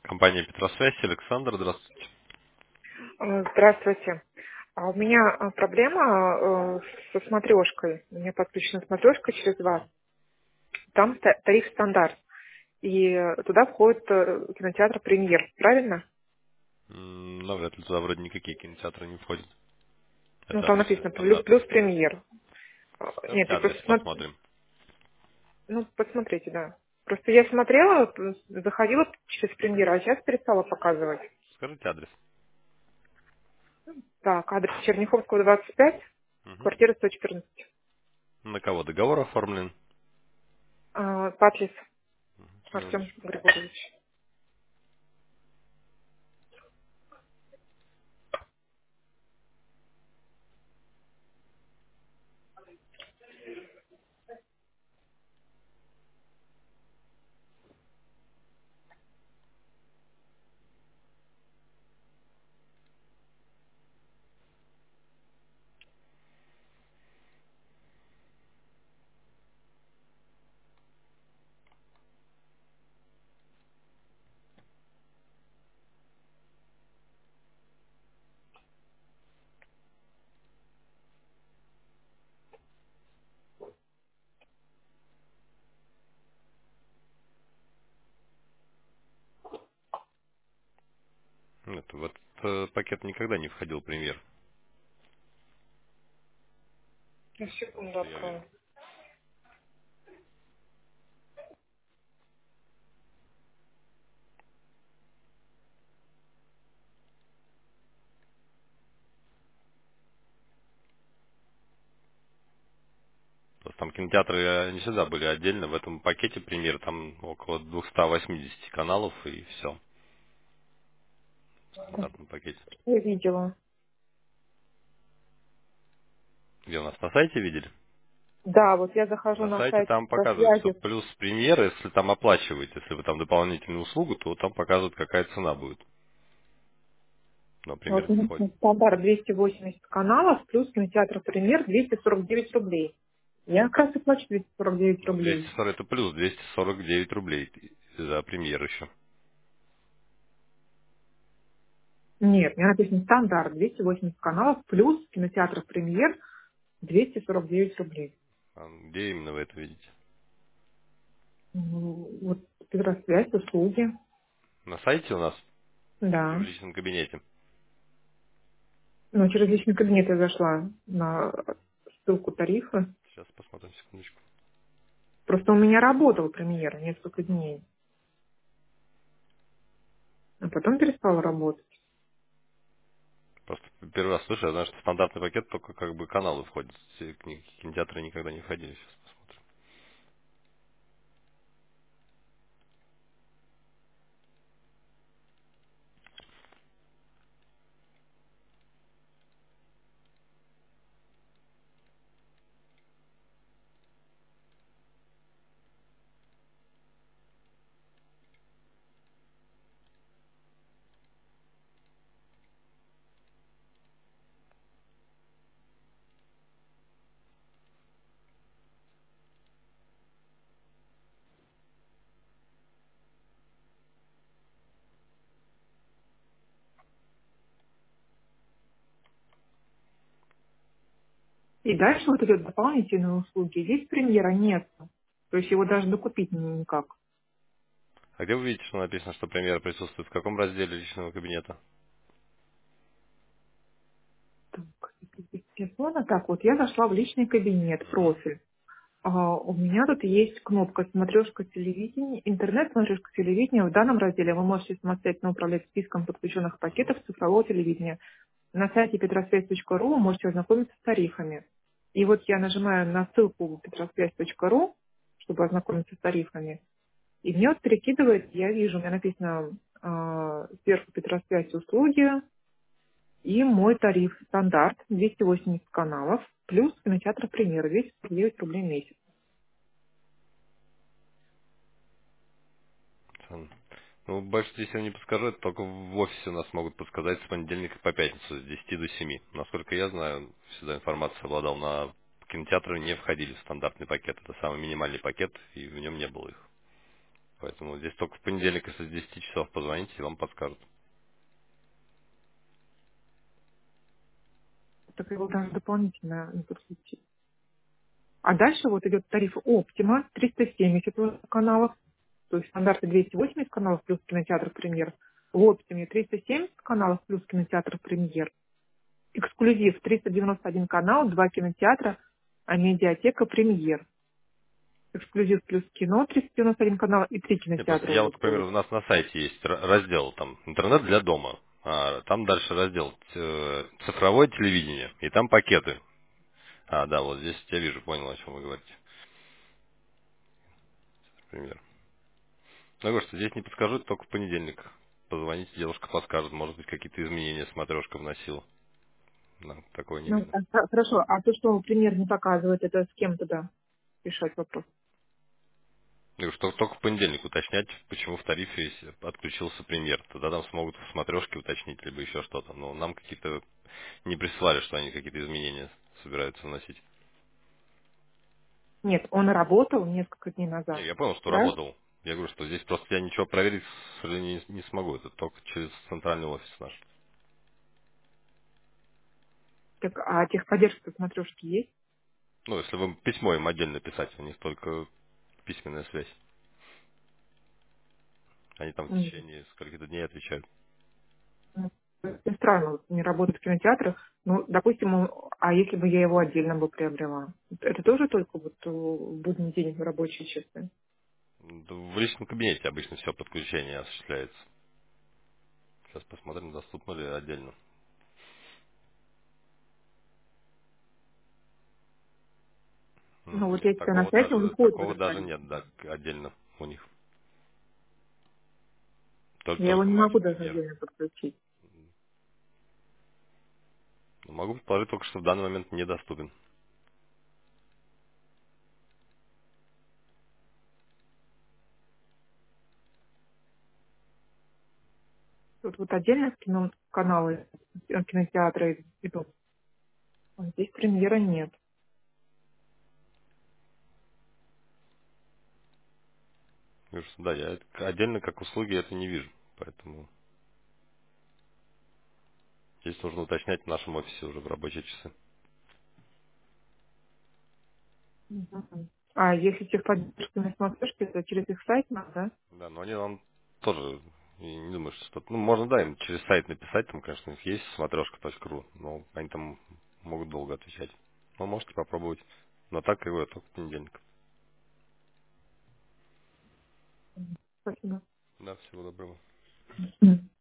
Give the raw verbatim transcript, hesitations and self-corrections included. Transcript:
Компания Петросвязь, Александр, здравствуйте. Э, Здравствуйте. А У меня а, проблема э, со смотрешкой. У меня подключена смотрешка через вас. Там ста- тариф стандарт. И э, туда входит э, кинотеатр «Премьер». Правильно? М, Навряд ли туда вроде никакие кинотеатры не входят. Ну, Это там относительно написано «плюс, стандартно. плюс «Премьер». А, Нет, Скажите я просто адрес, смотрю. посмотрим. Ну, посмотрите, да. Просто я смотрела, п- заходила через «Премьер», а сейчас перестала показывать. Скажите адрес. Так, адрес Черняховского, двадцать пять, Мгм. квартира сто четырнадцать. На кого договор оформлен? А, Патлис Артем Секундочку. Григорьевич. Нет, в этот э, пакет никогда не входил премьер. Я То, секунду что я вижу. открою. Просто там кинотеатры э, не всегда были отдельно. В этом пакете премьер там около двухсот восьмидесяти каналов и все. В стандартном пакете. Я видела. Где у нас на сайте видели? Да, вот я захожу На на сайте сайт там показывают, что связи. плюс премьер, если там оплачиваете, если вы там дополнительную услугу, то там показывают, какая цена будет. Но Вот премьер у не нас входит. стандарт двести восемьдесят каналов, плюс кинотеатр «Премьер» двести сорок девять рублей. Я как раз и плачу двести сорок девять Ну, двести рублей. сорок это плюс двести сорок девять рублей за премьер еще. Нет, у меня написано стандарт двести восемьдесят каналов, плюс кинотеатр «Премьер» двести сорок девять рублей. А где именно вы это видите? Ну, вот связь, услуги. На сайте у нас или в Да. личном кабинете? Но через личный кабинет я зашла на ссылку тарифа. Сейчас посмотрим, секундочку. Просто у меня работал «Премьер» несколько дней, а потом перестал работать. Просто первый раз слышу, я знаю, что в стандартный пакет только как бы каналы входят. Все кни- кинотеатры никогда не входили. Сейчас посмотрим. И дальше вот идет дополнительные услуги. Здесь премьера нет. То есть его даже докупить ни- никак. А где вы видите, что написано, что премьер присутствует? В каком разделе личного кабинета? Так, из телефона. Так, вот я зашла в личный кабинет, Угу. профиль. А, у меня тут есть кнопка «Смотрешка телевидения», интернет-смотрешка телевидения. В данном разделе вы можете самостоятельно управлять списком подключенных Угу. пакетов цифрового телевидения. На сайте петросвязь точка ру вы можете ознакомиться с тарифами. И вот я нажимаю на ссылку петросвязь точка ру, чтобы ознакомиться с тарифами. И мне вот перекидывает, я вижу, у меня написано э, сверху Петросвязь услуги и мой тариф стандарт двести восемьдесят каналов плюс кинотеатр премьер двести сорок девять рублей в месяц. М. Ну, больше здесь я не подскажу, это только в офисе нас могут подсказать с понедельника по пятницу с десяти до семи. Насколько я знаю, всегда информация обладал, на кинотеатры не входили в стандартный пакет. Это самый минимальный пакет, и в нем не было их. Поэтому здесь только в понедельник, если с десяти часов позвоните, и вам подскажут. Так его даже дополнительно не подключить. А дальше вот идет тариф Optima, триста семьдесят каналов, то есть стандарты двести восемьдесят каналов плюс кинотеатр премьер. В Optima триста семьдесят каналов плюс кинотеатр премьер. Эксклюзив триста девяносто один канал, два кинотеатра, а медиатека премьер. Эксклюзив плюс кино триста девяносто один канал и три Не, просто кинотеатра я вот, вот. к примеру, у нас на сайте есть ра- раздел, там, интернет для дома. А, там дальше раздел э, цифровое телевидение, и там пакеты. А, да, вот здесь я вижу, понял, о чем вы говорите. Например. Ну, я говорю, что здесь не подскажу, только в понедельник. Позвоните, девушка подскажет, может быть, какие-то изменения смотрешка вносила. Да, такое не Ну, видно. а, х- хорошо, а то, что пример не показывает, это с кем тогда решать вопрос? Я говорю, что только в понедельник уточнять, почему в тарифе если отключился премьер. Тогда там смогут в смотрешке уточнить, либо еще что-то. Но нам какие-то не присылали, что они какие-то изменения собираются вносить. Нет, он работал несколько дней Не, назад, я понял, что да? работал. Я говорю, что здесь просто я ничего проверить, к сожалению, не, не смогу. Это только через центральный офис наш. Так, а техподдержка смотрешки есть? Ну, если вы письмо им отдельно писать, у них только письменная связь. Они там в М, течение скольких-то дней отвечают. ну, это странно, вот не работает в кинотеатрах. Ну, допустим, он- а если бы я его отдельно бы приобрела? Это тоже только вот э, в будний день в рабочие часы? Да, в личном кабинете обычно все подключение осуществляется. Сейчас посмотрим, доступно ли отдельно. Ну, М, вот Нет, я тебя на такого сайте, он даже, выходит такого уже даже тариф. нет, да, к- отдельно у них. Только, Я его только не в могу общий даже премьер. отдельно подключить. Но могу предположить только, что в данный момент недоступен. Тут вот отдельно кино, каналы э, кинотеатра идут. А здесь премьера нет. Говорю, что да, я это- отдельно как услуги это не вижу. Поэтому здесь нужно уточнять в нашем офисе уже в рабочие часы. Мгм. А если техподдержка на смотрешке, то через их сайт надо, да? Да, но они вам тоже и не думаю, что что-то. Ну, можно, да, им через сайт написать, там, конечно, у них есть смотрешка точка ру, но они там могут долго отвечать. Ну, можете попробовать. Но так, как говорю, только в понедельник. Спасибо. Да, всего доброго. Мгм.